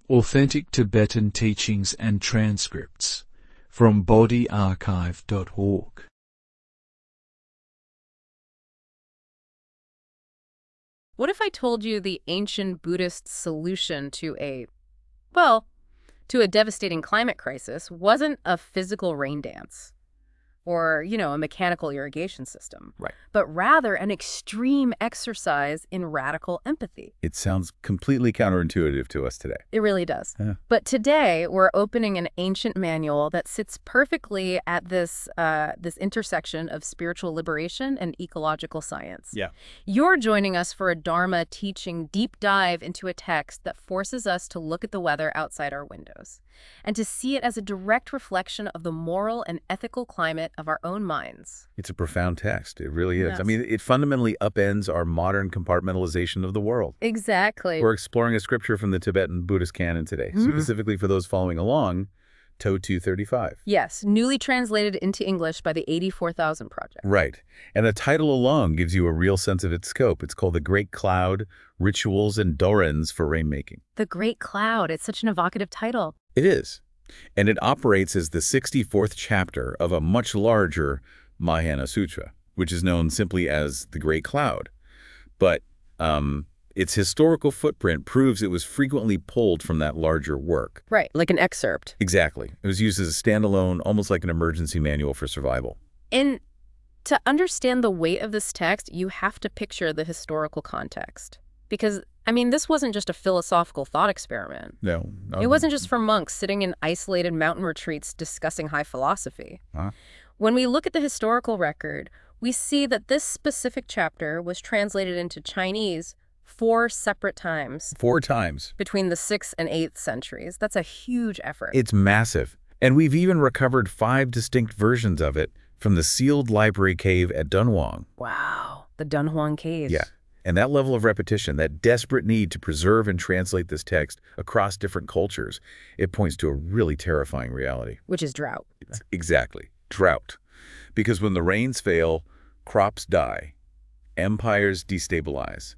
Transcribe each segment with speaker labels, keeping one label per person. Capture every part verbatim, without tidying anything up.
Speaker 1: Authentic Tibetan Teachings and Transcripts from bodhi archive dot org.
Speaker 2: What if I told you the ancient Buddhist solution to a, well, to a devastating climate crisis wasn't a physical rain dance or, you know, a mechanical irrigation system,
Speaker 3: Right.
Speaker 2: but rather an extreme exercise in radical empathy?
Speaker 3: It sounds completely counterintuitive to us today.
Speaker 2: It really does.
Speaker 3: Yeah.
Speaker 2: But today, we're opening an ancient manual that sits perfectly at this uh, this intersection of spiritual liberation and ecological science.
Speaker 3: Yeah.
Speaker 2: You're joining us for a Dharma teaching deep dive into a text that forces us to look at the weather outside our windows and to see it as a direct reflection of the moral and ethical climate of our own minds.
Speaker 3: It's a profound text. It really is.
Speaker 2: Yes.
Speaker 3: I mean, it fundamentally upends our modern compartmentalization of the world.
Speaker 2: Exactly.
Speaker 3: We're exploring a scripture from the Tibetan Buddhist canon today,
Speaker 2: Mhm.
Speaker 3: specifically for those following along, Toe two thirty-five.
Speaker 2: Yes, newly translated into English by the eighty-four thousand Project.
Speaker 3: Right. And the title alone gives you a real sense of its scope. It's called The Great Cloud, Rituals and Dorens for Rainmaking.
Speaker 2: The Great Cloud. It's such an evocative title.
Speaker 3: It is. And it operates as the sixty-fourth chapter of a much larger Mahayana Sutra, which is known simply as the Great Cloud. But um, its historical footprint proves it was frequently pulled from that larger work.
Speaker 2: Right, like an excerpt.
Speaker 3: Exactly. It was used as a standalone, almost like an emergency manual for survival.
Speaker 2: And to understand the weight of this text, you have to picture the historical context. Because, I mean, this wasn't just a philosophical thought experiment.
Speaker 3: No. no
Speaker 2: It wasn't just for monks sitting in isolated mountain retreats discussing high philosophy.
Speaker 3: Huh?
Speaker 2: When we look at the historical record, we see that this specific chapter was translated into Chinese four separate times
Speaker 3: Four times.
Speaker 2: between the sixth and eighth centuries. That's a huge effort.
Speaker 3: It's massive. And we've even recovered five distinct versions of it from the sealed library cave at Dunhuang.
Speaker 2: Wow. The Dunhuang Caves.
Speaker 3: Yeah. And that level of repetition, that desperate need to preserve and translate this text across different cultures, it points to a really terrifying reality.
Speaker 2: Which is drought.
Speaker 3: Exactly. Drought. Because when the rains fail, crops die, empires destabilize,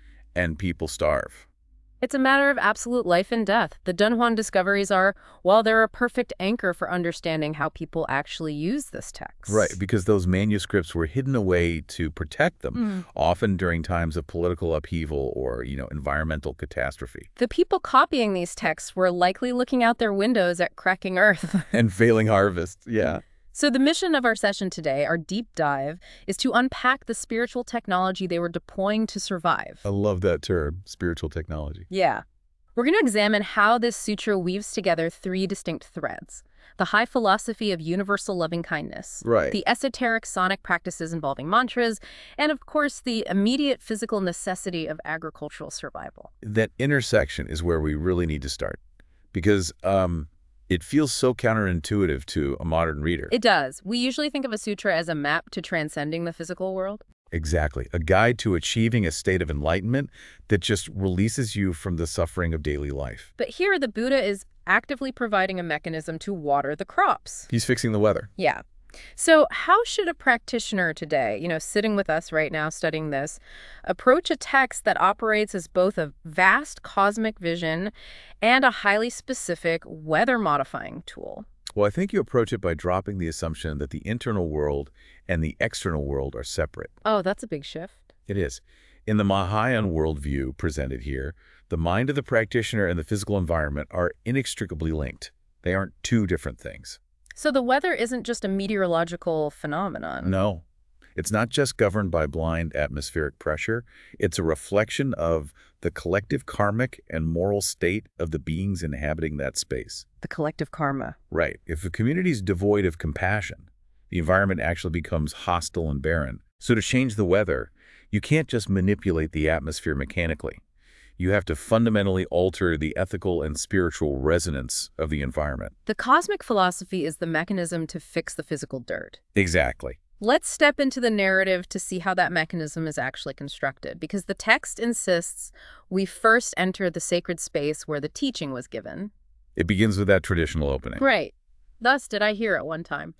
Speaker 3: and people starve.
Speaker 2: It's a matter of absolute life and death. The Dunhuang discoveries are, well, they're a perfect anchor for understanding how people actually use this text.
Speaker 3: Right, because those manuscripts were hidden away to protect them,
Speaker 2: Mm.
Speaker 3: often during times of political upheaval or, you know, environmental catastrophe.
Speaker 2: The people copying these texts were likely looking out their windows at cracking earth.
Speaker 3: And failing harvests, yeah.
Speaker 2: So the mission of our session today, our deep dive, is to unpack the spiritual technology they were deploying to survive.
Speaker 3: I love that term, spiritual technology.
Speaker 2: Yeah. We're going to examine how this sutra weaves together three distinct threads: the high philosophy of universal loving-kindness,
Speaker 3: Right.
Speaker 2: the esoteric sonic practices involving mantras, and of course the immediate physical necessity of agricultural survival.
Speaker 3: That intersection is where we really need to start, because um, it feels so counterintuitive to a modern reader.
Speaker 2: It does. We usually think of a sutra as a map to transcending the physical world.
Speaker 3: Exactly. A guide to achieving a state of enlightenment that just releases you from the suffering of daily life.
Speaker 2: But here the Buddha is actively providing a mechanism to water the crops.
Speaker 3: He's fixing the weather.
Speaker 2: Yeah. So how should a practitioner today, you know, sitting with us right now studying this, approach a text that operates as both a vast cosmic vision and a highly specific weather-modifying tool?
Speaker 3: Well, I think you approach it by dropping the assumption that the internal world and the external world are separate.
Speaker 2: Oh, that's a big shift.
Speaker 3: It is. In the Mahayana worldview presented here, the mind of the practitioner and the physical environment are inextricably linked. They aren't two different things.
Speaker 2: So the weather isn't just a meteorological phenomenon.
Speaker 3: No. It's not just governed by blind atmospheric pressure. It's a reflection of the collective karmic and moral state of the beings inhabiting that space.
Speaker 2: The collective karma.
Speaker 3: Right. If a community is devoid of compassion, the environment actually becomes hostile and barren. So to change the weather, you can't just manipulate the atmosphere mechanically. You have to fundamentally alter the ethical and spiritual resonance of the environment.
Speaker 2: The cosmic philosophy is the mechanism to fix the physical dirt.
Speaker 3: Exactly.
Speaker 2: Let's step into the narrative to see how that mechanism is actually constructed, because the text insists we first enter the sacred space where the teaching was given.
Speaker 3: It begins with that traditional opening.
Speaker 2: Right. Thus did I hear at one time.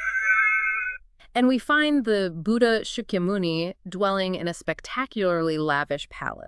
Speaker 2: And we find the Buddha Shakyamuni dwelling in a spectacularly lavish palace.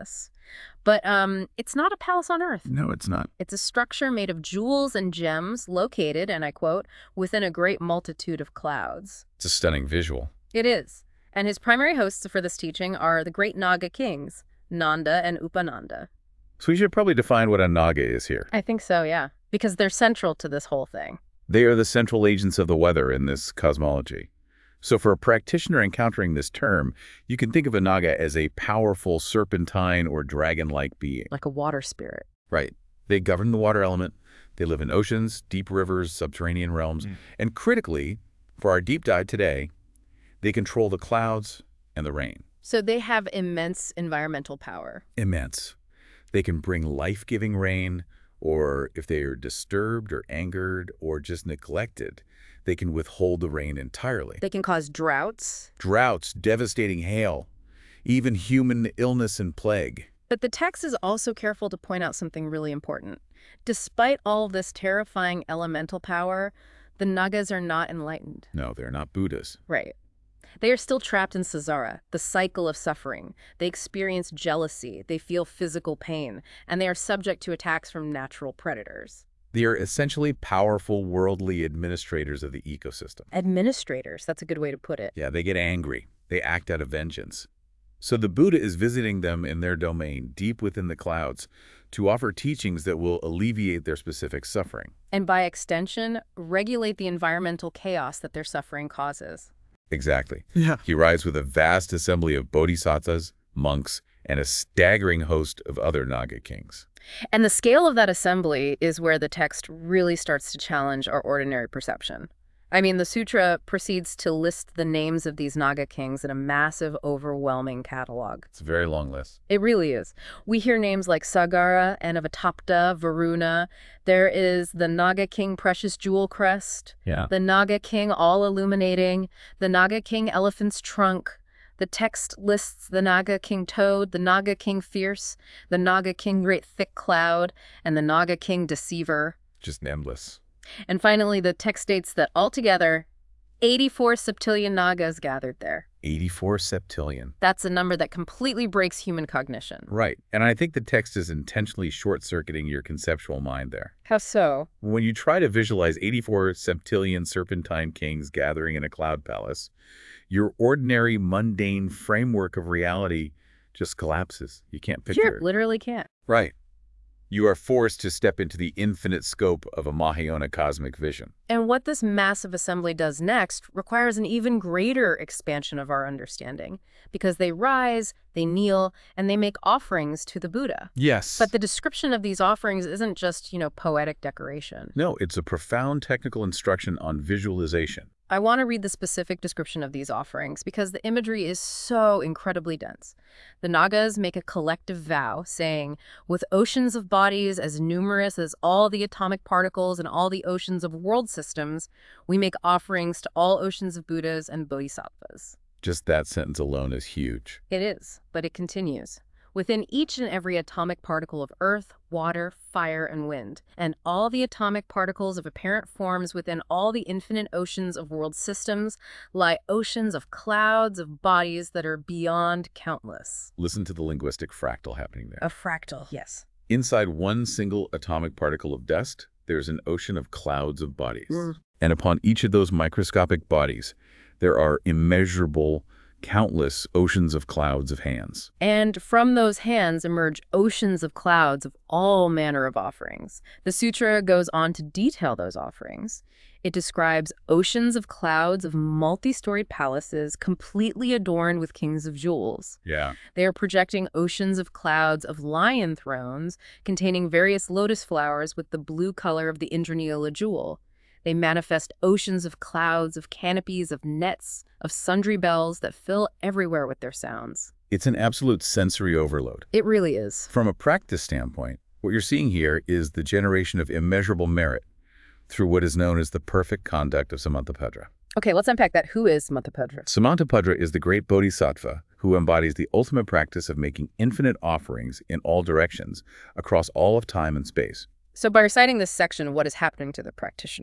Speaker 2: But um, it's not a palace on Earth.
Speaker 3: No, it's not.
Speaker 2: It's a structure made of jewels and gems located, and I quote, within a great multitude of clouds.
Speaker 3: It's a stunning visual.
Speaker 2: It is. And his primary hosts for this teaching are the great Naga kings, Nanda and Upananda.
Speaker 3: So we should probably define what a Naga is here.
Speaker 2: I think so, yeah, because they're central to this whole thing.
Speaker 3: They are the central agents of the weather in this cosmology. So for a practitioner encountering this term, you can think of a Naga as a powerful serpentine or dragon-like being.
Speaker 2: Like a water spirit.
Speaker 3: Right. They govern the water element. They live in oceans, deep rivers, subterranean realms. Mm. And critically, for our deep dive today, they control the clouds and the rain.
Speaker 2: So they have immense environmental power.
Speaker 3: Immense. They can bring life-giving rain, or if they are disturbed or angered or just neglected, they can withhold the rain entirely.
Speaker 2: They can cause droughts.
Speaker 3: Droughts, devastating hail, even human illness and plague.
Speaker 2: But the text is also careful to point out something really important. Despite all this terrifying elemental power, the Nagas are not enlightened.
Speaker 3: No, they're not Buddhas.
Speaker 2: Right. They are still trapped in samsara, the cycle of suffering. They experience jealousy, they feel physical pain, and they are subject to attacks from natural predators.
Speaker 3: They are essentially powerful worldly administrators of the ecosystem.
Speaker 2: Administrators, that's a good way to put it.
Speaker 3: Yeah, they get angry. They act out of vengeance. So the Buddha is visiting them in their domain, deep within the clouds, to offer teachings that will alleviate their specific suffering.
Speaker 2: And by extension, regulate the environmental chaos that their suffering causes.
Speaker 3: Exactly.
Speaker 1: Yeah.
Speaker 3: He rides with a vast assembly of bodhisattvas, monks, and a staggering host of other Naga kings.
Speaker 2: And the scale of that assembly is where the text really starts to challenge our ordinary perception. I mean, the sutra proceeds to list the names of these Naga kings in a massive, overwhelming catalog.
Speaker 3: It's a very long list.
Speaker 2: It really is. We hear names like Sagara, Anavatapta, Varuna. There is the Naga king Precious Jewel Crest,
Speaker 3: Yeah.
Speaker 2: the Naga king All Illuminating, the Naga king Elephant's Trunk. The text lists the Naga king Toad, the Naga king Fierce, the Naga king Great Thick Cloud, and the Naga king Deceiver.
Speaker 3: Just endless.
Speaker 2: And finally, the text states that altogether, eighty-four septillion Nagas gathered there.
Speaker 3: eighty-four septillion.
Speaker 2: That's a number that completely breaks human cognition.
Speaker 3: Right. And I think the text is intentionally short-circuiting your conceptual mind there.
Speaker 2: How so?
Speaker 3: When you try to visualize eighty-four septillion serpentine kings gathering in a cloud palace, your ordinary, mundane framework of reality just collapses. You can't picture
Speaker 2: Sure,
Speaker 3: it.
Speaker 2: literally can't.
Speaker 3: Right. You are forced to step into the infinite scope of a Mahayana cosmic vision.
Speaker 2: And what this massive assembly does next requires an even greater expansion of our understanding, because they rise, they kneel, and they make offerings to the Buddha.
Speaker 3: Yes.
Speaker 2: But the description of these offerings isn't just, you know, poetic decoration.
Speaker 3: No, it's a profound technical instruction on visualization.
Speaker 2: I want to read the specific description of these offerings because the imagery is so incredibly dense. The Nagas make a collective vow saying, with oceans of bodies as numerous as all the atomic particles and all the oceans of world systems, we make offerings to all oceans of Buddhas and Bodhisattvas.
Speaker 3: Just that sentence alone is huge.
Speaker 2: It is, but it continues. Within each and every atomic particle of earth, water, fire, and wind, and all the atomic particles of apparent forms within all the infinite oceans of world systems, lie oceans of clouds of bodies that are beyond countless.
Speaker 3: Listen to the linguistic fractal happening there.
Speaker 2: A fractal, yes.
Speaker 3: Inside one single atomic particle of dust, there's an ocean of clouds of bodies.
Speaker 2: Mm.
Speaker 3: And upon each of those microscopic bodies, there are immeasurable, countless oceans of clouds of hands.
Speaker 2: And from those hands emerge oceans of clouds of all manner of offerings. The sutra goes on to detail those offerings. It describes oceans of clouds of multi-storied palaces completely adorned with kings of jewels.
Speaker 3: Yeah.
Speaker 2: They are projecting oceans of clouds of lion thrones containing various lotus flowers with the blue color of the Indraneela jewel. They manifest oceans of clouds, of canopies, of nets, of sundry bells that fill everywhere with their sounds.
Speaker 3: It's an absolute sensory overload.
Speaker 2: It really is.
Speaker 3: From a practice standpoint, what you're seeing here is the generation of immeasurable merit through what is known as the perfect conduct of Samantabhadra.
Speaker 2: Okay, let's unpack that. Who is Samantabhadra?
Speaker 3: Samantabhadra is the great bodhisattva who embodies the ultimate practice of making infinite offerings in all directions across all of time and space.
Speaker 2: So by reciting this section, what is happening to the practitioner?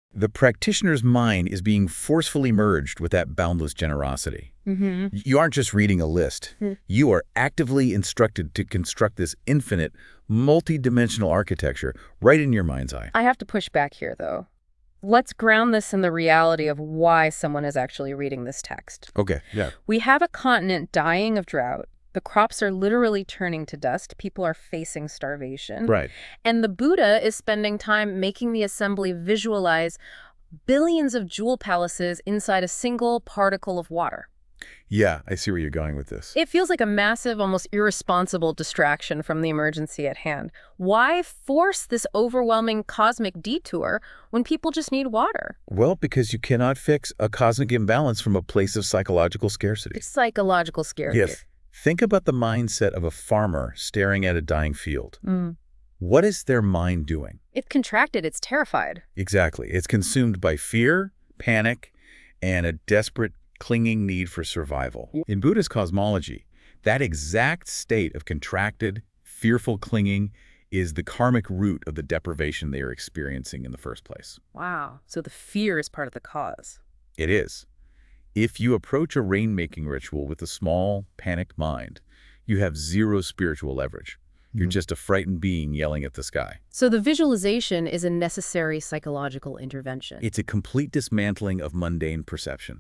Speaker 3: The practitioner's mind is being forcefully merged with that boundless generosity.
Speaker 2: Mm-hmm.
Speaker 3: You aren't just reading a list.
Speaker 2: Hmm.
Speaker 3: You are actively instructed to construct this infinite, multi-dimensional architecture right in your mind's eye.
Speaker 2: I have to push back here, though. Let's ground this in the reality of why someone is actually reading this text.
Speaker 3: Okay, yeah.
Speaker 2: We have a continent dying of drought. The crops are literally turning to dust. People are facing starvation.
Speaker 3: Right.
Speaker 2: And the Buddha is spending time making the assembly visualize billions of jewel palaces inside a single particle of water.
Speaker 3: Yeah, I see where you're going with this.
Speaker 2: It feels like a massive, almost irresponsible distraction from the emergency at hand. Why force this overwhelming cosmic detour when people just need water?
Speaker 3: Well, because you cannot fix a cosmic imbalance from a place of psychological scarcity.
Speaker 2: It's psychological scarcity.
Speaker 3: Yes. Think about the mindset of a farmer staring at a dying field.
Speaker 2: Mm.
Speaker 3: What is their mind doing?
Speaker 2: It's contracted. It's terrified.
Speaker 3: Exactly. It's consumed by fear, panic, and a desperate, clinging need for survival. In Buddhist cosmology, that exact state of contracted, fearful clinging is the karmic root of the deprivation they are experiencing in the first place.
Speaker 2: Wow. So the fear is part of the cause.
Speaker 3: It is. If you approach a rainmaking ritual with a small, panicked mind, you have zero spiritual leverage. You're just a frightened being yelling at the sky.
Speaker 2: So the visualization is a necessary psychological intervention.
Speaker 3: It's a complete dismantling of mundane perception.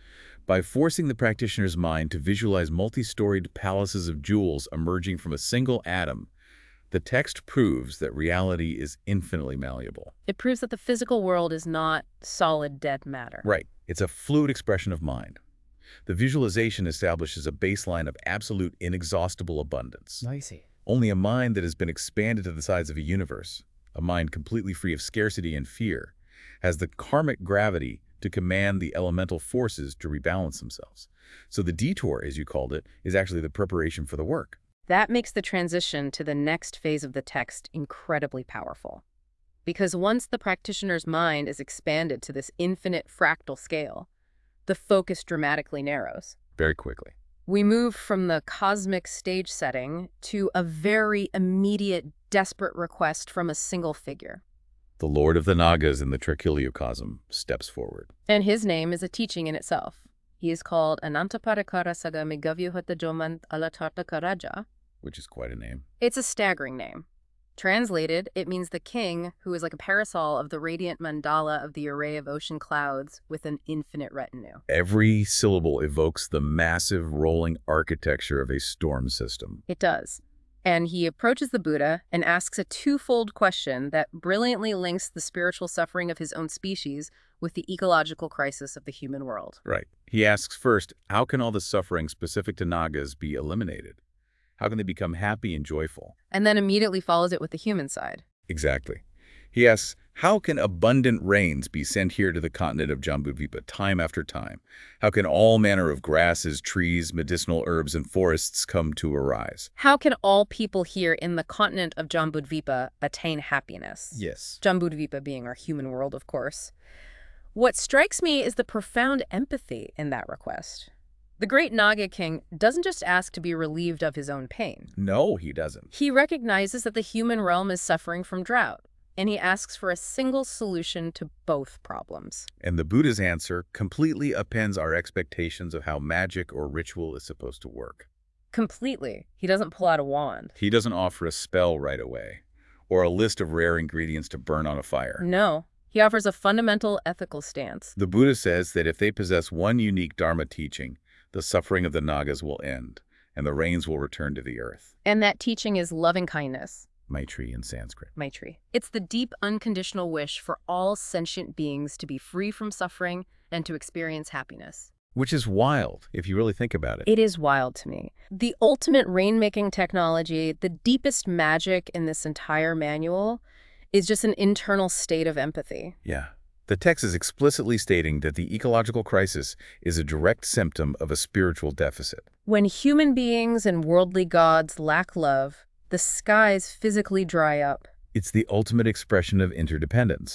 Speaker 3: By forcing the practitioner's mind to visualize multi-storied palaces of jewels emerging from a single atom, the text proves that reality is infinitely malleable.
Speaker 2: It proves that the physical world is not solid dead matter.
Speaker 3: Right. It's a fluid expression of mind. The visualization establishes a baseline of absolute inexhaustible abundance.
Speaker 2: I see.
Speaker 3: Only a mind that has been expanded to the size of a universe, a mind completely free of scarcity and fear, has the karmic gravity to command the elemental forces to rebalance themselves. So the detour, as you called it, is actually the preparation for the work.
Speaker 2: That makes the transition to the next phase of the text incredibly powerful. Because once the practitioner's mind is expanded to this infinite fractal scale, the focus dramatically narrows.
Speaker 3: Very quickly.
Speaker 2: We move from the cosmic stage setting to a very immediate, desperate request from a single figure.
Speaker 3: The Lord of the Nagas in the Tracheoliocosm steps forward.
Speaker 2: And his name is a teaching in itself. He is called Anantaparikara Sagami Gavyuhata Jomant Alatartaka Raja.
Speaker 3: Which is quite a name.
Speaker 2: It's a staggering name. Translated, it means the king, who is like a parasol of the radiant mandala of the array of ocean clouds with an infinite retinue.
Speaker 3: Every syllable evokes the massive rolling architecture of a storm system.
Speaker 2: It does. And he approaches the Buddha and asks a twofold question that brilliantly links the spiritual suffering of his own species with the ecological crisis of the human world.
Speaker 3: Right. He asks first, how can all the suffering specific to Nagas be eliminated? How can they become happy and joyful?
Speaker 2: And then immediately follows it with the human side.
Speaker 3: Exactly. He asks, how can abundant rains be sent here to the continent of Jambudvipa time after time? How can all manner of grasses, trees, medicinal herbs, and forests come to arise?
Speaker 2: How can all people here in the continent of Jambudvipa attain happiness?
Speaker 3: Yes.
Speaker 2: Jambudvipa being our human world, of course. What strikes me is the profound empathy in that request. The great Naga king doesn't just ask to be relieved of his own pain.
Speaker 3: No, he doesn't.
Speaker 2: He recognizes that the human realm is suffering from drought, and he asks for a single solution to both problems.
Speaker 3: And the Buddha's answer completely upends our expectations of how magic or ritual is supposed to work.
Speaker 2: Completely. He doesn't pull out a wand.
Speaker 3: He doesn't offer a spell right away, or a list of rare ingredients to burn on a fire.
Speaker 2: No. He offers a fundamental ethical stance.
Speaker 3: The Buddha says that if they possess one unique Dharma teaching, the suffering of the Nagas will end, and the rains will return to the earth.
Speaker 2: And that teaching is loving kindness.
Speaker 3: Maitri in Sanskrit.
Speaker 2: Maitri. It's the deep, unconditional wish for all sentient beings to be free from suffering and to experience happiness.
Speaker 3: Which is wild, if you really think about it.
Speaker 2: It is wild to me. The ultimate rainmaking technology, the deepest magic in this entire manual, is just an internal state of empathy.
Speaker 3: Yeah. The text is explicitly stating that the ecological crisis is a direct symptom of a spiritual deficit.
Speaker 2: When human beings and worldly gods lack love, the skies physically dry up.
Speaker 3: It's the ultimate expression of interdependence.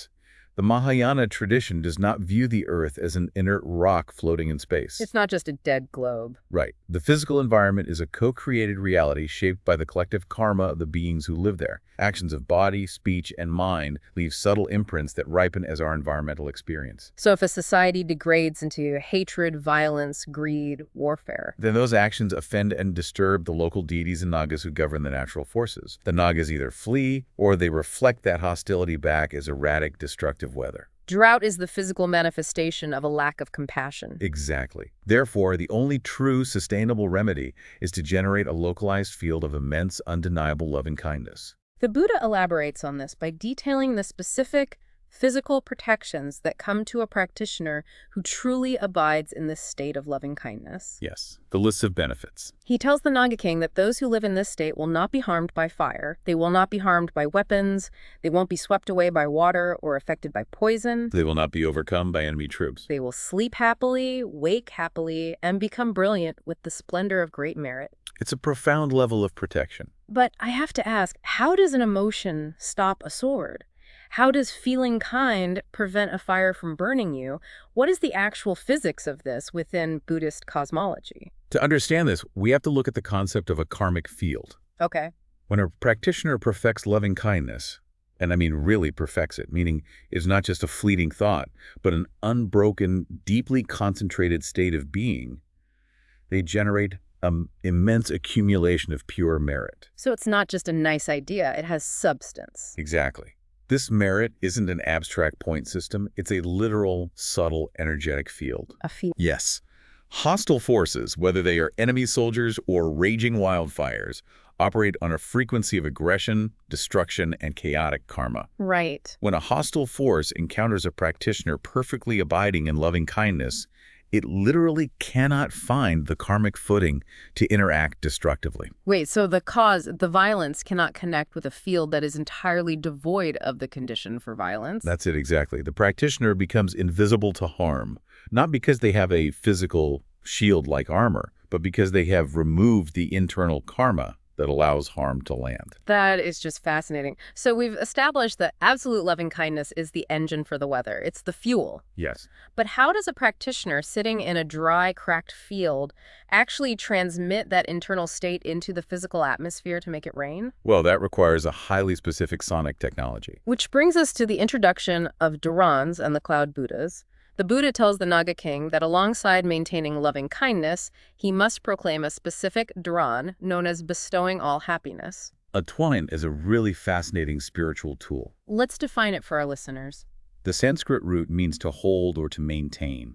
Speaker 3: The Mahayana tradition does not view the Earth as an inert rock floating in space.
Speaker 2: It's not just a dead globe.
Speaker 3: Right. The physical environment is a co-created reality shaped by the collective karma of the beings who live there. Actions of body, speech, and mind leave subtle imprints that ripen as our environmental experience.
Speaker 2: So if a society degrades into hatred, violence, greed, warfare,
Speaker 3: Then those actions offend and disturb the local deities and nagas who govern the natural forces. The nagas either flee or they reflect that hostility back as erratic, destructive weather.
Speaker 2: drought is the physical manifestation of a lack of compassion.
Speaker 3: Exactly. Therefore, the only true sustainable remedy is to generate a localized field of immense, undeniable loving kindness.
Speaker 2: The Buddha elaborates on this by detailing the specific physical protections that come to a practitioner who truly abides in this state of loving kindness.
Speaker 3: Yes, the list of benefits.
Speaker 2: He tells the Naga King that those who live in this state will not be harmed by fire, they will not be harmed by weapons, they won't be swept away by water or affected by poison.
Speaker 3: They will not be overcome by enemy troops.
Speaker 2: They will sleep happily, wake happily, and become brilliant with the splendor of great merit.
Speaker 3: It's a profound level of protection.
Speaker 2: But I have to ask, how does an emotion stop a sword? How does feeling kind prevent a fire from burning you? What is the actual physics of this within Buddhist cosmology?
Speaker 3: To understand this, we have to look at the concept of a karmic field.
Speaker 2: Okay.
Speaker 3: When a practitioner perfects loving kindness, and I mean really perfects it, meaning it's not just a fleeting thought, but an unbroken, deeply concentrated state of being, they generate an immense accumulation of pure merit.
Speaker 2: So it's not just a nice idea, it has substance.
Speaker 3: Exactly. This merit isn't an abstract point system, it's a literal, subtle, energetic field.
Speaker 2: A field.
Speaker 3: Yes. Hostile forces, whether they are enemy soldiers or raging wildfires, operate on a frequency of aggression, destruction, and chaotic karma.
Speaker 2: Right.
Speaker 3: When a hostile force encounters a practitioner perfectly abiding in loving kindness, it literally cannot find the karmic footing to interact destructively.
Speaker 2: Wait, so the cause, the violence, cannot connect with a field that is entirely devoid of the condition for violence?
Speaker 3: That's it exactly. The practitioner becomes invisible to harm, not because they have a physical shield like armor, but because they have removed the internal karma that allows harm to land.
Speaker 2: That is just fascinating. So we've established that absolute loving kindness is the engine for the weather. It's the fuel.
Speaker 3: Yes.
Speaker 2: But how does a practitioner sitting in a dry, cracked field actually transmit that internal state into the physical atmosphere to make it rain?
Speaker 3: Well, that requires a highly specific sonic technology.
Speaker 2: Which brings us to the introduction of Dharans and the Cloud Buddhas. The Buddha tells the Naga King that alongside maintaining loving kindness, he must proclaim a specific dharan known as bestowing all happiness.
Speaker 3: A twine is a really fascinating spiritual tool.
Speaker 2: Let's define it for our listeners.
Speaker 3: The Sanskrit root means to hold or to maintain.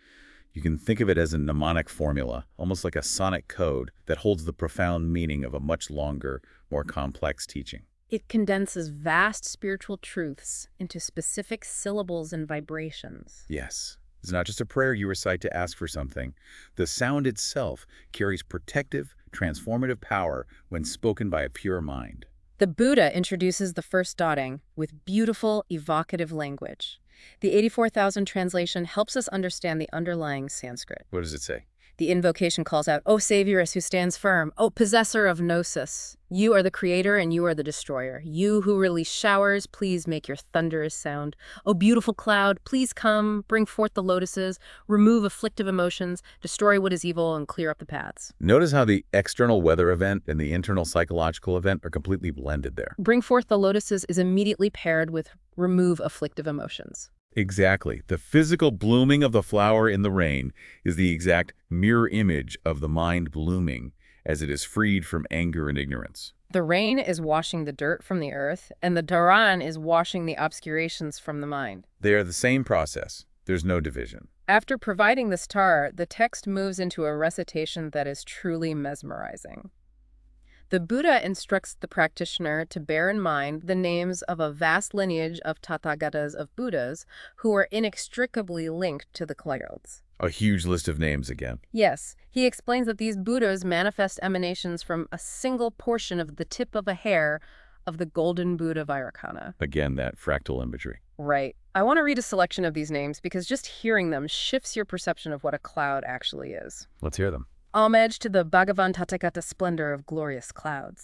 Speaker 3: You can think of it as a mnemonic formula, almost like a sonic code that holds the profound meaning of a much longer, more complex teaching.
Speaker 2: It condenses vast spiritual truths into specific syllables and vibrations.
Speaker 3: Yes. It's not just a prayer you recite to ask for something. The sound itself carries protective, transformative power when spoken by a pure mind.
Speaker 2: The Buddha introduces the first dotting with beautiful, evocative language. The eighty-four thousand translation helps us understand the underlying Sanskrit.
Speaker 3: What does it say?
Speaker 2: The invocation calls out, "O Savioress who stands firm, O possessor of Gnosis, you are the creator and you are the destroyer. You who release showers, please make your thunderous sound. O beautiful cloud, please come, bring forth the lotuses, remove afflictive emotions, destroy what is evil, and clear up the paths."
Speaker 3: Notice how the external weather event and the internal psychological event are completely blended there.
Speaker 2: Bring forth the lotuses is immediately paired with remove afflictive emotions.
Speaker 3: Exactly. The physical blooming of the flower in the rain is the exact mirror image of the mind blooming as it is freed from anger and ignorance.
Speaker 2: The rain is washing the dirt from the earth, and the dharan is washing the obscurations from the mind.
Speaker 3: They are the same process. There's no division.
Speaker 2: After providing this tar, the text moves into a recitation that is truly mesmerizing. The Buddha instructs the practitioner to bear in mind the names of a vast lineage of Tathagatas, of Buddhas, who are inextricably linked to the clouds.
Speaker 3: A huge list of names again.
Speaker 2: Yes, he explains that these Buddhas manifest emanations from a single portion of the tip of a hair of the golden Buddha Vairocana.
Speaker 3: Again, that fractal imagery.
Speaker 2: Right. I want to read a selection of these names because just hearing them shifts your perception of what a cloud actually is.
Speaker 3: Let's hear them.
Speaker 2: Homage to the Bhagavan Tathagata splendor of glorious clouds.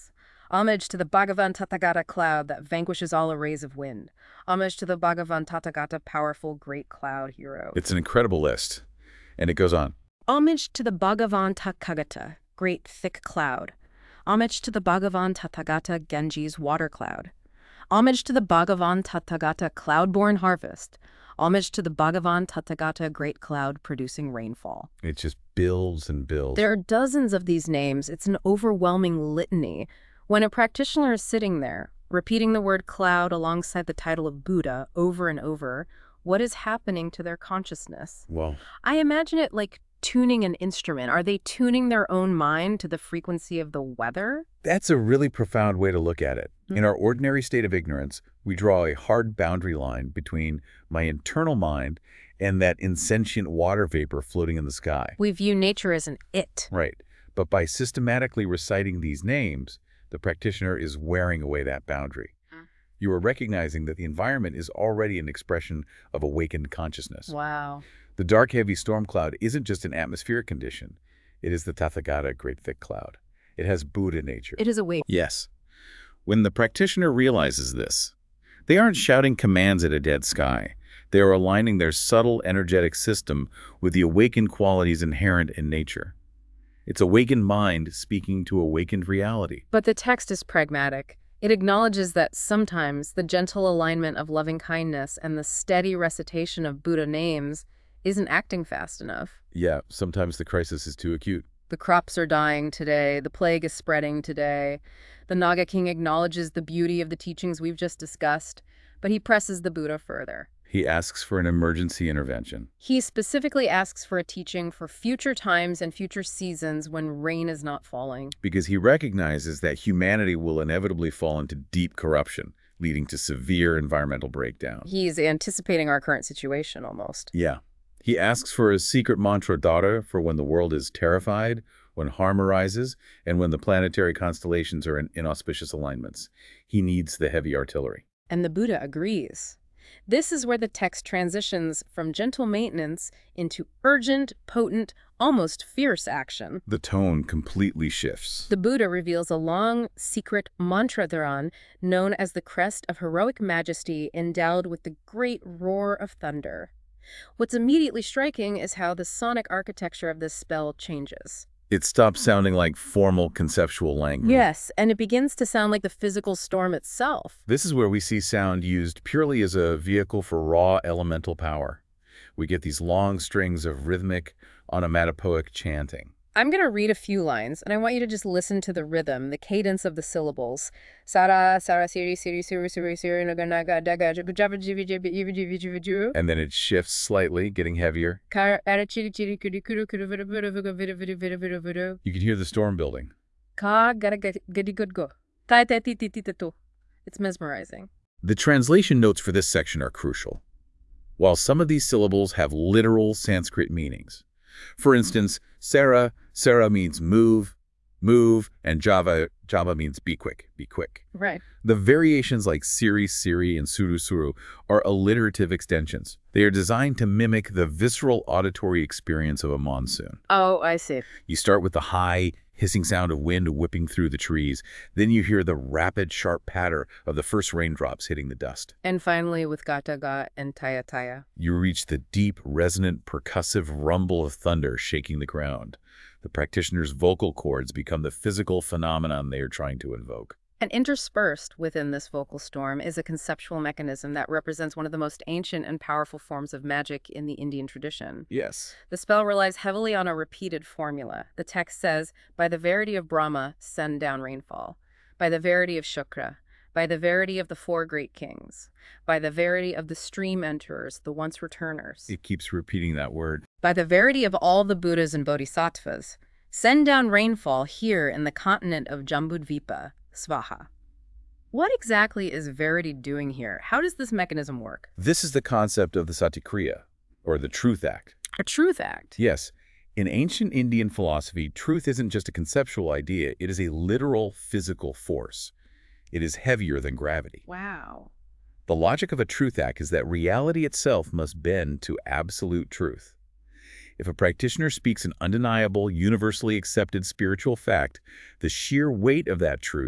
Speaker 2: Homage to the Bhagavan Tathagata cloud that vanquishes all arrays of wind. Homage to the Bhagavan Tathagata, powerful great cloud hero.
Speaker 3: It's an incredible list. And it goes on.
Speaker 2: Homage to the Bhagavan Tathagata, great thick cloud. Homage to the Bhagavan Tathagata, Genji's water cloud. Homage to the Bhagavan Tathagata, cloud-born harvest. Homage to the Bhagavan Tathagata, great cloud producing rainfall.
Speaker 3: It just builds and builds.
Speaker 2: There are dozens of these names. It's an overwhelming litany. When a practitioner is sitting there, repeating the word cloud alongside the title of Buddha over and over, what is happening to their consciousness?
Speaker 3: Well,
Speaker 2: I imagine it like tuning an instrument. Are they tuning their own mind to the frequency of the weather?
Speaker 3: that's a really profound way to look at it.
Speaker 2: Hmm.
Speaker 3: In our ordinary state of ignorance, we draw a hard boundary line between my internal mind and that insentient water vapor floating in the sky.
Speaker 2: We view nature as an it.
Speaker 3: Right. But by systematically reciting these names, the practitioner is wearing away that boundary.
Speaker 2: Hmm.
Speaker 3: You are recognizing that the environment is already an expression of awakened consciousness.
Speaker 2: Wow.
Speaker 3: The dark, heavy storm cloud isn't just an atmospheric condition. It is the Tathagata, great thick cloud. It has Buddha nature.
Speaker 2: It is awake.
Speaker 3: Yes. When the practitioner realizes this, they aren't shouting commands at a dead sky. They are aligning their subtle, energetic system with the awakened qualities inherent in nature. It's awakened mind speaking to awakened reality.
Speaker 2: But the text is pragmatic. It acknowledges that sometimes the gentle alignment of loving kindness and the steady recitation of Buddha names isn't acting fast enough.
Speaker 3: Yeah, sometimes the crisis is too acute.
Speaker 2: The crops are dying today. The plague is spreading today. The Naga King acknowledges the beauty of the teachings we've just discussed, but he presses the Buddha further.
Speaker 3: He asks for an emergency intervention.
Speaker 2: He specifically asks for a teaching for future times and future seasons when rain is not falling.
Speaker 3: Because he recognizes that humanity will inevitably fall into deep corruption, leading to severe environmental breakdown.
Speaker 2: He's anticipating our current situation almost.
Speaker 3: Yeah. He asks for a secret mantra data for when the world is terrified, when harm arises, and when the planetary constellations are in inauspicious alignments. He needs the heavy artillery.
Speaker 2: And the Buddha agrees. This is where the text transitions from gentle maintenance into urgent, potent, almost fierce action.
Speaker 3: The tone completely shifts.
Speaker 2: The Buddha reveals a long, secret mantra dharan known as the crest of heroic majesty endowed with the great roar of thunder. What's immediately striking is how the sonic architecture of this spell changes.
Speaker 3: It stops sounding like formal conceptual language.
Speaker 2: Yes, and it begins to sound like the physical storm itself.
Speaker 3: This is where we see sound used purely as a vehicle for raw elemental power. We get these long strings of rhythmic, onomatopoeic chanting.
Speaker 2: I'm going to read a few lines, and I want you to just listen to the rhythm, the cadence of the syllables. Sara, Sara, Siri, Siri, Siri, Siri, Siri, Naga, Naga, Daga, Jabba, Jabba, Jivi, Jivi, Jivi, Jivi, Jivi, Jivi.
Speaker 3: And then it shifts slightly, getting heavier.
Speaker 2: Kara, Ara, Chiri, Chiri, Kuru, Kuru, Kuru, Vuru, Vuru, Vuru, Vuru, Vuru, Vuru, Vuru, Vuru.
Speaker 3: You can hear the storm building.
Speaker 2: Ka, Gara, Gadi, Good, Go. Ta, ta, ti, ti, ti, ta, to. It's mesmerizing.
Speaker 3: The translation notes for this section are crucial. While some of these syllables have literal Sanskrit meanings. For instance, Sara, Sara means move, move, and Java, Java means be quick, be quick.
Speaker 2: Right.
Speaker 3: The variations like Siri, Siri, and Suru, Suru are alliterative extensions. They are designed to mimic the visceral auditory experience of a monsoon.
Speaker 2: Oh, I see.
Speaker 3: You start with the high, hissing sound of wind whipping through the trees. Then you hear the rapid, sharp patter of the first raindrops hitting the dust.
Speaker 2: And finally, with Gata Ga and Taya Taya.
Speaker 3: You reach the deep, resonant, percussive rumble of thunder shaking the ground. The practitioner's vocal cords become the physical phenomenon they are trying to invoke.
Speaker 2: And interspersed within this vocal storm is a conceptual mechanism that represents one of the most ancient and powerful forms of magic in the Indian tradition.
Speaker 3: Yes.
Speaker 2: The spell relies heavily on a repeated formula. The text says, by the verity of Brahma, send down rainfall. By the verity of Shukra. By the verity of the four great kings. By the verity of the stream enterers, the once returners.
Speaker 3: It keeps repeating that word.
Speaker 2: By the verity of all the Buddhas and Bodhisattvas, send down rainfall here in the continent of Jambudvipa. Svaha. What exactly is Verity doing here? How does this mechanism work?
Speaker 3: This is the concept of the Satyakriya, or the truth act.
Speaker 2: A truth act.
Speaker 3: Yes. In ancient Indian philosophy, truth isn't just a conceptual idea. It is a literal physical force. It is heavier than gravity.
Speaker 2: Wow.
Speaker 3: The logic of a truth act is that reality itself must bend to absolute truth. If a practitioner speaks an undeniable, universally accepted spiritual fact, the sheer weight of that truth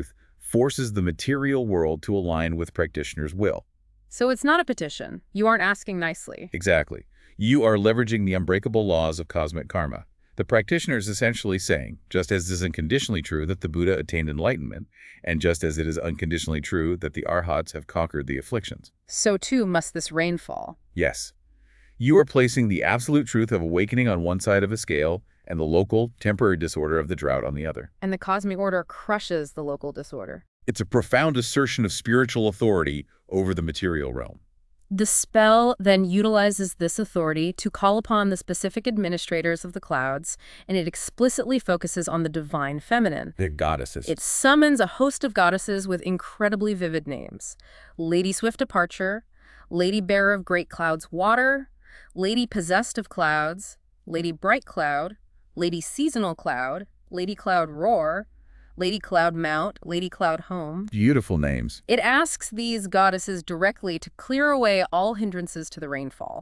Speaker 3: forces the material world to align with practitioner's will.
Speaker 2: So it's not a petition. You aren't asking nicely.
Speaker 3: Exactly. You are leveraging the unbreakable laws of cosmic karma. The practitioner is essentially saying, just as it is unconditionally true that the Buddha attained enlightenment, and just as it is unconditionally true that the Arhats have conquered the afflictions,
Speaker 2: so too must this rainfall.
Speaker 3: yes, you are placing the absolute truth of awakening on one side of a scale and the local, temporary disorder of the drought on the other.
Speaker 2: And the cosmic order crushes the local disorder.
Speaker 3: It's a profound assertion of spiritual authority over the material realm.
Speaker 2: The spell then utilizes this authority to call upon the specific administrators of the clouds, and it explicitly focuses on the divine feminine.
Speaker 3: They're goddesses.
Speaker 2: It summons a host of goddesses with incredibly vivid names. Lady Swift Departure, Lady Bearer of Great Clouds Water, Lady Possessed of Clouds, Lady Bright Cloud, Lady Seasonal Cloud, Lady Cloud Roar, Lady Cloud Mount, Lady Cloud Home.
Speaker 3: Beautiful names.
Speaker 2: It asks these goddesses directly to clear away all hindrances to the rainfall.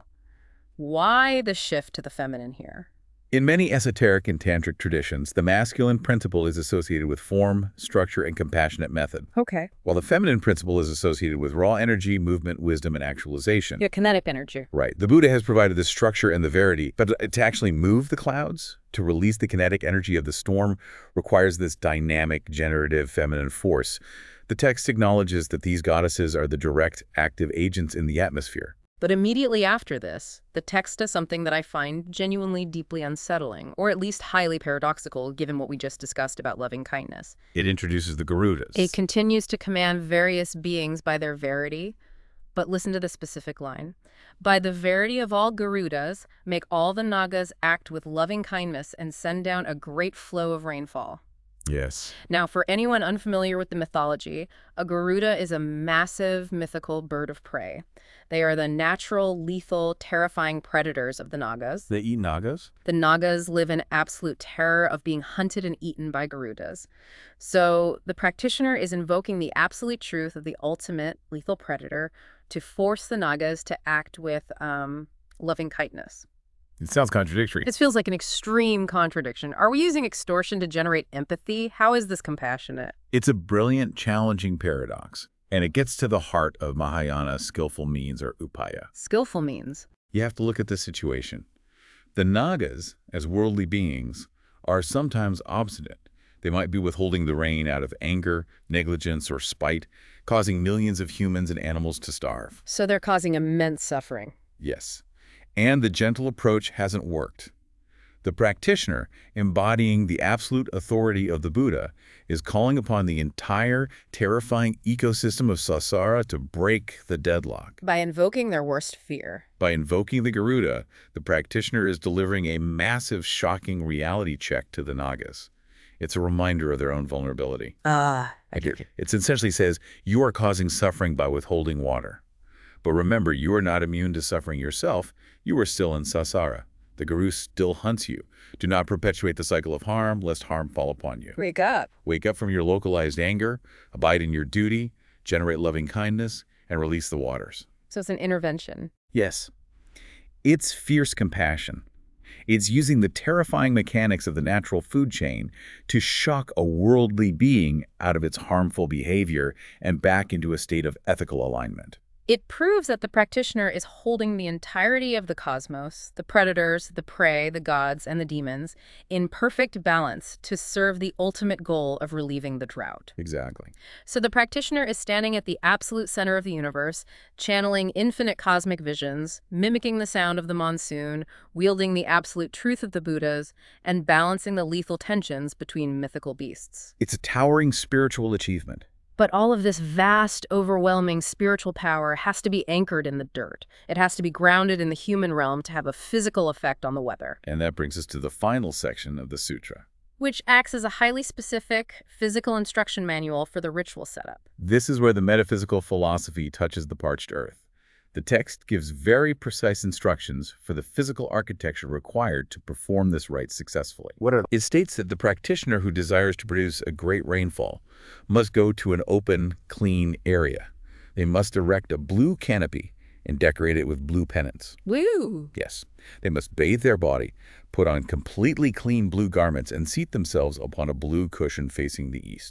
Speaker 2: Why the shift to the feminine here?
Speaker 3: In many esoteric and tantric traditions, the masculine principle is associated with form, structure, and compassionate method,
Speaker 2: Okay.
Speaker 3: while the feminine principle is associated with raw energy, movement, wisdom, and actualization.
Speaker 2: Your kinetic energy.
Speaker 3: Right. The Buddha has provided the structure and the verity, but to actually move the clouds, to release the kinetic energy of the storm, requires this dynamic, generative, feminine force. The text acknowledges that these goddesses are the direct, active agents in the atmosphere.
Speaker 2: But immediately after this, the text does something that I find genuinely deeply unsettling, or at least highly paradoxical given what we just discussed about loving kindness.
Speaker 3: It introduces the Garudas.
Speaker 2: It continues to command various beings by their verity, but listen to the specific line. By the verity of all Garudas, make all the Nagas act with loving kindness and send down a great flow of rainfall.
Speaker 3: Yes.
Speaker 2: Now, for anyone unfamiliar with the mythology, a Garuda is a massive mythical bird of prey. They are the natural, lethal, terrifying predators of the Nagas.
Speaker 3: They eat Nagas?
Speaker 2: The Nagas live in absolute terror of being hunted and eaten by Garudas. So the practitioner is invoking the absolute truth of the ultimate lethal predator to force the Nagas to act with um, loving kindness.
Speaker 3: It sounds contradictory.
Speaker 2: This feels like an extreme contradiction. Are we using extortion to generate empathy? How is this compassionate?
Speaker 3: It's a brilliant, challenging paradox, and it gets to the heart of Mahayana skillful means, or upaya.
Speaker 2: Skillful means.
Speaker 3: You have to look at the situation. The Nagas, as worldly beings, are sometimes obstinate. They might be withholding the rain out of anger, negligence, or spite, causing millions of humans and animals to starve.
Speaker 2: So they're causing immense suffering.
Speaker 3: Yes. And the gentle approach hasn't worked. The practitioner, embodying the absolute authority of the Buddha, is calling upon the entire terrifying ecosystem of Samsara to break the deadlock.
Speaker 2: By invoking their worst fear.
Speaker 3: By invoking the Garuda, the practitioner is delivering a massive, shocking reality check to the Nagas. It's a reminder of their own vulnerability.
Speaker 2: Ah,
Speaker 3: uh, it, it essentially says, you are causing suffering by withholding water. But remember, you are not immune to suffering yourself. You are still in Samsara. The Guru still hunts you. Do not perpetuate the cycle of harm, lest harm fall upon you.
Speaker 2: Wake up.
Speaker 3: Wake up from your localized anger, abide in your duty, generate loving kindness, and release the waters.
Speaker 2: So it's an intervention.
Speaker 3: Yes. It's fierce compassion. It's using the terrifying mechanics of the natural food chain to shock a worldly being out of its harmful behavior and back into a state of ethical alignment.
Speaker 2: It proves that the practitioner is holding the entirety of the cosmos, the predators, the prey, the gods, and the demons, in perfect balance to serve the ultimate goal of relieving the drought.
Speaker 3: Exactly.
Speaker 2: So the practitioner is standing at the absolute center of the universe, channeling infinite cosmic visions, mimicking the sound of the monsoon, wielding the absolute truth of the Buddhas, and balancing the lethal tensions between mythical beasts.
Speaker 3: It's a towering spiritual achievement.
Speaker 2: But all of this vast, overwhelming spiritual power has to be anchored in the dirt. It has to be grounded in the human realm to have a physical effect on the weather.
Speaker 3: And that brings us to the final section of the sutra,
Speaker 2: which acts as a highly specific physical instruction manual for the ritual setup.
Speaker 3: This is where the metaphysical philosophy touches the parched earth. The text gives very precise instructions for the physical architecture required to perform this rite successfully. What are it states that the practitioner who desires to produce a great rainfall must go to an open, clean area. They must erect a blue canopy and decorate it with blue pennants.
Speaker 2: Woo!
Speaker 3: Yes. They must bathe their body, put on completely clean blue garments, and seat themselves upon a blue cushion facing the east.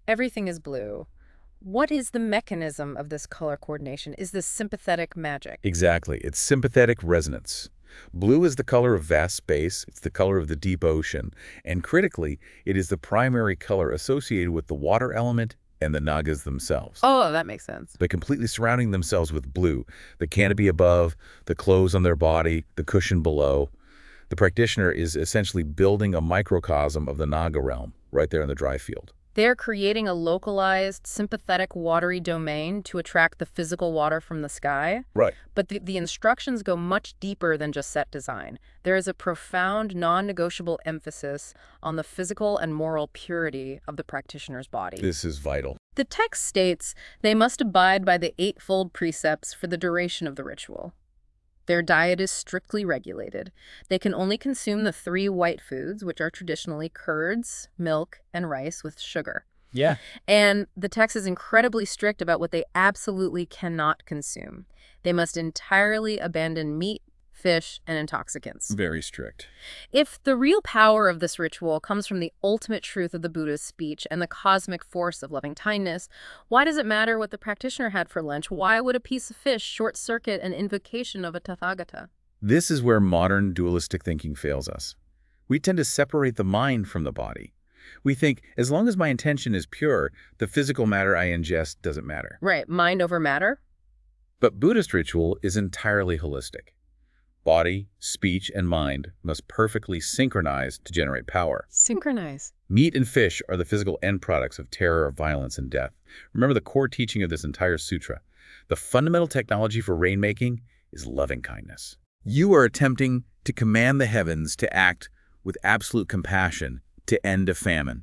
Speaker 2: Everything is blue. What is the mechanism of this color coordination? Is this sympathetic magic?
Speaker 3: Exactly. It's sympathetic resonance. Blue is the color of vast space. It's the color of the deep ocean. And critically, it is the primary color associated with the water element and the Nagas themselves.
Speaker 2: Oh, that makes sense.
Speaker 3: By completely surrounding themselves with blue, the canopy above, the clothes on their body, the cushion below, the practitioner is essentially building a microcosm of the Naga realm right there in the dry field.
Speaker 2: They're creating a localized, sympathetic, watery domain to attract the physical water from the sky.
Speaker 3: Right.
Speaker 2: But the, the instructions go much deeper than just set design. There is a profound, non-negotiable emphasis on the physical and moral purity of the practitioner's body.
Speaker 3: This is vital.
Speaker 2: The text states they must abide by the eightfold precepts for the duration of the ritual. Their diet is strictly regulated. They can only consume the three white foods, which are traditionally curds, milk, and rice with sugar.
Speaker 3: Yeah.
Speaker 2: And the text is incredibly strict about what they absolutely cannot consume. They must entirely abandon meat, fish, and intoxicants.
Speaker 3: Very strict.
Speaker 2: If the real power of this ritual comes from the ultimate truth of the Buddha's speech and the cosmic force of loving kindness, why does it matter what the practitioner had for lunch? Why would a piece of fish short-circuit an invocation of a Tathagata?
Speaker 3: This is where modern dualistic thinking fails us. We tend to separate the mind from the body. We think, as long as my intention is pure, the physical matter I ingest doesn't matter.
Speaker 2: Right, mind over matter?
Speaker 3: But Buddhist ritual is entirely holistic. Body, speech, and mind must perfectly synchronize to generate power.
Speaker 2: Synchronize.
Speaker 3: Meat and fish are the physical end products of terror, violence, and death. Remember the core teaching of this entire sutra. The fundamental technology for rainmaking is loving kindness. You are attempting to command the heavens to act with absolute compassion to end a famine.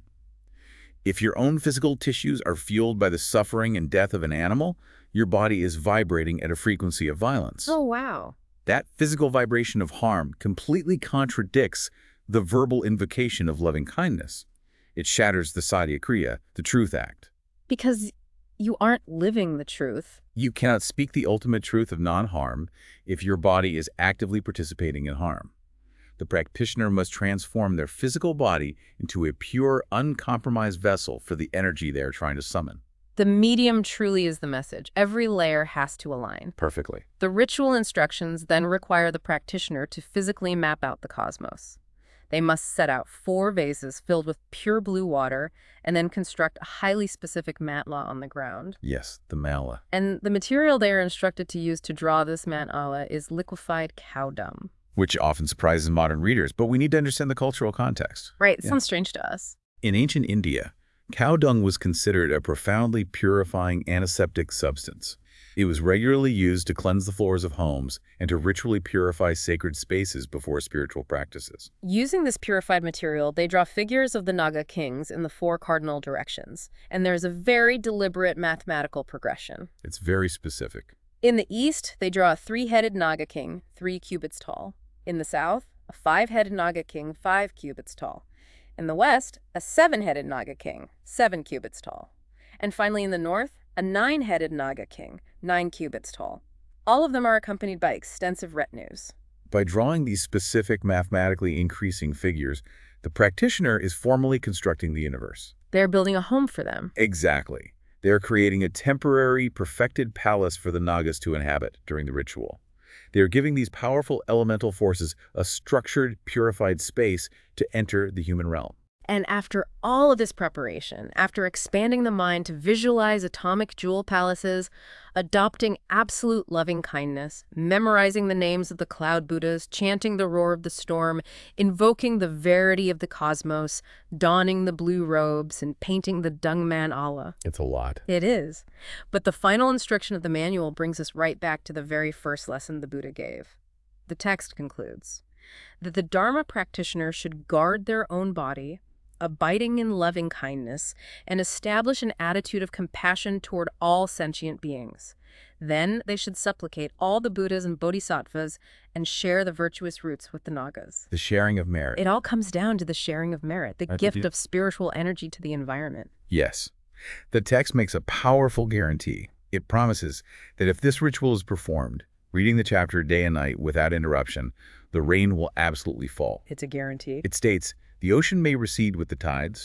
Speaker 3: If your own physical tissues are fueled by the suffering and death of an animal, your body is vibrating at a frequency of violence.
Speaker 2: Oh, wow.
Speaker 3: That physical vibration of harm completely contradicts the verbal invocation of loving kindness. It shatters the Satya Kriya, the truth act.
Speaker 2: Because you aren't living the truth.
Speaker 3: You cannot speak the ultimate truth of non-harm if your body is actively participating in harm. The practitioner must transform their physical body into a pure, uncompromised vessel for the energy they are trying to summon.
Speaker 2: The medium truly is the message. Every layer has to align.
Speaker 3: Perfectly.
Speaker 2: The ritual instructions then require the practitioner to physically map out the cosmos. They must set out four vases filled with pure blue water and then construct a highly specific matla on the ground.
Speaker 3: Yes, the mala.
Speaker 2: And the material they are instructed to use to draw this matla is liquefied cow dung.
Speaker 3: Which often surprises modern readers, but we need to understand the cultural context.
Speaker 2: Right, it
Speaker 3: Yeah.
Speaker 2: sounds strange to us.
Speaker 3: In ancient India, cow dung was considered a profoundly purifying antiseptic substance. It was regularly used to cleanse the floors of homes and to ritually purify sacred spaces before spiritual practices.
Speaker 2: Using this purified material, they draw figures of the Naga kings in the four cardinal directions, and there's a very deliberate mathematical progression.
Speaker 3: It's very specific.
Speaker 2: In the east, they draw a three-headed Naga king, three cubits tall. In the south, a five-headed Naga king, five cubits tall. In the west, a seven-headed Naga king, seven cubits tall. And finally in the north, a nine-headed Naga king, nine cubits tall. All of them are accompanied by extensive retinues.
Speaker 3: By drawing these specific mathematically increasing figures, the practitioner is formally constructing the universe.
Speaker 2: They're building a home for them.
Speaker 3: Exactly. They're creating a temporary, perfected palace for the Nagas to inhabit during the ritual. They are giving these powerful elemental forces a structured, purified space to enter the human realm.
Speaker 2: And after all of this preparation, after expanding the mind to visualize atomic jewel palaces, adopting absolute loving kindness, memorizing the names of the cloud Buddhas, chanting the roar of the storm, invoking the verity of the cosmos, donning the blue robes, and painting the dung man Allah.
Speaker 3: It's a lot.
Speaker 2: It is. But the final instruction of the manual brings us right back to the very first lesson the Buddha gave. The text concludes that the Dharma practitioner should guard their own body, abiding in loving kindness, and establish an attitude of compassion toward all sentient beings. Then they should supplicate all the Buddhas and Bodhisattvas and share the virtuous roots with the Nagas.
Speaker 3: The sharing of merit.
Speaker 2: It all comes down to the sharing of merit, the
Speaker 3: That's
Speaker 2: gift
Speaker 3: it.
Speaker 2: of spiritual energy to the environment.
Speaker 3: Yes. The text makes a powerful guarantee. It promises that if this ritual is performed, reading the chapter day and night without interruption, the rain will absolutely fall.
Speaker 2: It's a guarantee.
Speaker 3: It states, the ocean may recede with the tides,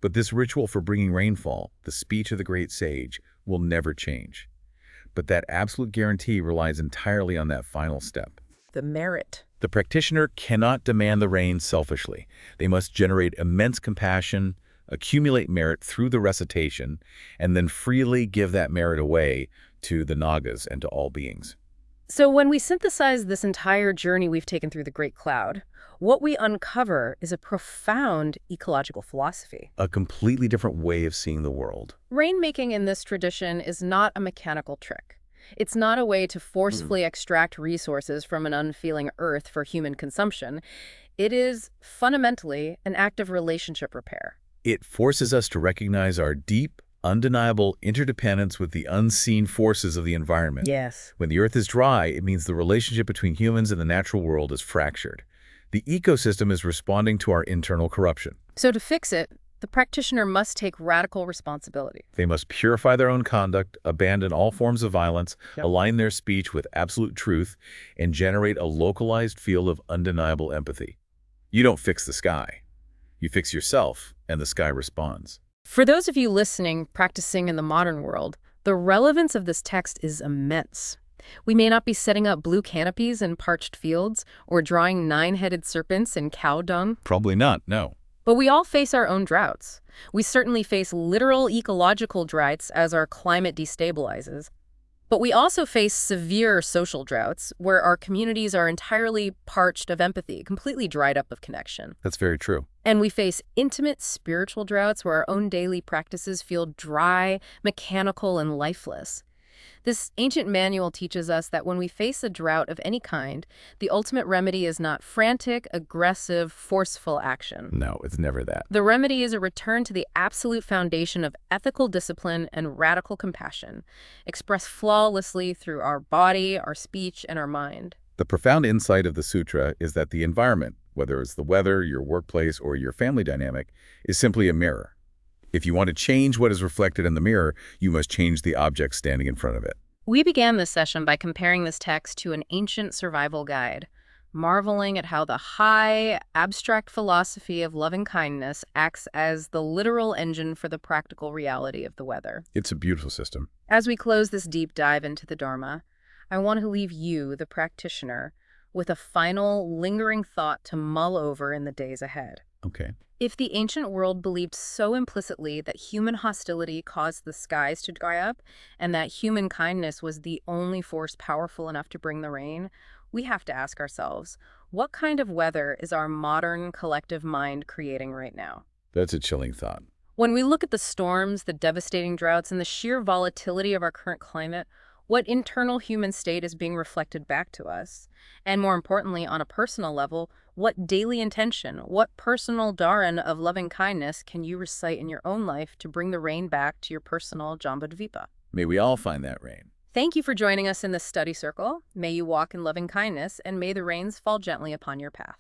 Speaker 3: But this ritual for bringing rainfall, the speech of the great sage, will never change. But that absolute guarantee relies entirely on that final step.
Speaker 2: The merit.
Speaker 3: The practitioner cannot demand the rain selfishly. They must generate immense compassion, accumulate merit through the recitation, and then freely give that merit away to the Nagas and to all beings.
Speaker 2: So when we synthesize this entire journey we've taken through the Great Cloud, what we uncover is a profound ecological philosophy.
Speaker 3: A completely different way of seeing the world.
Speaker 2: Rainmaking in this tradition is not a mechanical trick. It's not a way to forcefully mm. extract resources from an unfeeling earth for human consumption. It is fundamentally an act of relationship repair.
Speaker 3: It forces us to recognize our deep, undeniable interdependence with the unseen forces of the environment.
Speaker 2: Yes.
Speaker 3: When the earth is dry, it means the relationship between humans and the natural world is fractured. The ecosystem is responding to our internal corruption.
Speaker 2: So to fix it, the practitioner must take radical responsibility.
Speaker 3: They must purify their own conduct, abandon all forms of violence, yep. align their speech with absolute truth, and generate a localized field of undeniable empathy. You don't fix the sky. You fix yourself, and the sky responds.
Speaker 2: For those of you listening, practicing in the modern world, the relevance of this text is immense. We may not be setting up blue canopies in parched fields or drawing nine-headed serpents in cow dung.
Speaker 3: Probably not, no.
Speaker 2: But we all face our own droughts. We certainly face literal ecological droughts as our climate destabilizes. But we also face severe social droughts where our communities are entirely parched of empathy, completely dried up of connection.
Speaker 3: That's very true.
Speaker 2: And we face intimate spiritual droughts where our own daily practices feel dry, mechanical, and lifeless. This ancient manual teaches us that when we face a drought of any kind, the ultimate remedy is not frantic, aggressive, forceful action.
Speaker 3: No, it's never that.
Speaker 2: The remedy is a return to the absolute foundation of ethical discipline and radical compassion, expressed flawlessly through our body, our speech, and our mind.
Speaker 3: The profound insight of the sutra is that the environment, whether it's the weather, your workplace, or your family dynamic, is simply a mirror. If you want to change what is reflected in the mirror, you must change the object standing in front of it.
Speaker 2: We began this session by comparing this text to an ancient survival guide, marveling at how the high, abstract philosophy of loving kindness acts as the literal engine for the practical reality of the weather.
Speaker 3: It's a beautiful system.
Speaker 2: As we close this deep dive into the Dharma, I want to leave you, the practitioner, with a final, lingering thought to mull over in the days ahead.
Speaker 3: Okay.
Speaker 2: If the ancient world believed so implicitly that human hostility caused the skies to dry up and that human kindness was the only force powerful enough to bring the rain, we have to ask ourselves, what kind of weather is our modern collective mind creating right now?
Speaker 3: That's a chilling thought.
Speaker 2: When we look at the storms, the devastating droughts, and the sheer volatility of our current climate, what internal human state is being reflected back to us? And more importantly, on a personal level, what daily intention, what personal dharan of loving kindness can you recite in your own life to bring the rain back to your personal Jambudvipa?
Speaker 3: May we all find that rain.
Speaker 2: Thank you for joining us in this study circle. May you walk in loving kindness, and may the rains fall gently upon your path.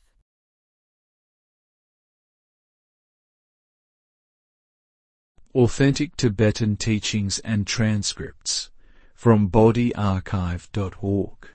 Speaker 1: Authentic Tibetan teachings and transcripts from Bodhi Archive dot org.